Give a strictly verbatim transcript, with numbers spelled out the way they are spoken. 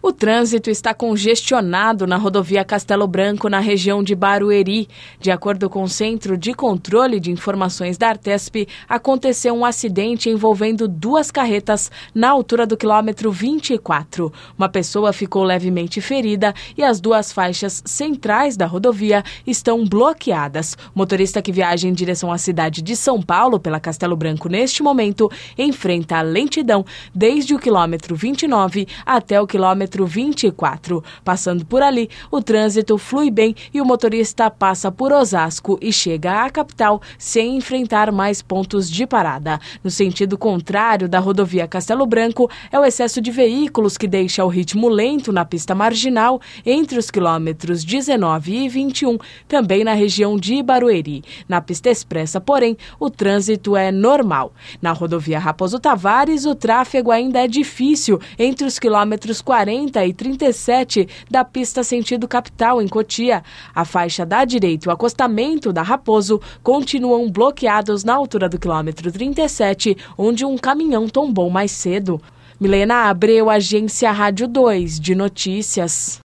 O trânsito está congestionado na rodovia Castelo Branco, na região de Barueri. De acordo com o Centro de Controle de Informações da Artesp, aconteceu um acidente envolvendo duas carretas na altura do quilômetro vinte e quatro. Uma pessoa ficou levemente ferida e as duas faixas centrais da rodovia estão bloqueadas. O motorista que viaja em direção à cidade de São Paulo pela Castelo Branco neste momento enfrenta a lentidão desde o quilômetro vinte e nove até o quilômetro vinte e quatro. Passando por ali, o trânsito flui bem e o motorista passa por Osasco e chega à capital sem enfrentar mais pontos de parada. No sentido contrário da rodovia Castelo Branco, é o excesso de veículos que deixa o ritmo lento na pista marginal entre os quilômetros dezenove e vinte e um, também na região de Barueri. Na pista expressa, porém, o trânsito é normal. Na rodovia Raposo Tavares, o tráfego ainda é difícil entre os quilômetros quarenta e trinta e sete da pista sentido capital, em Cotia. A faixa da direita e o acostamento da Raposo continuam bloqueados na altura do quilômetro trinta e sete, onde um caminhão tombou mais cedo. Milena Abreu, Agência Rádio dois de Notícias.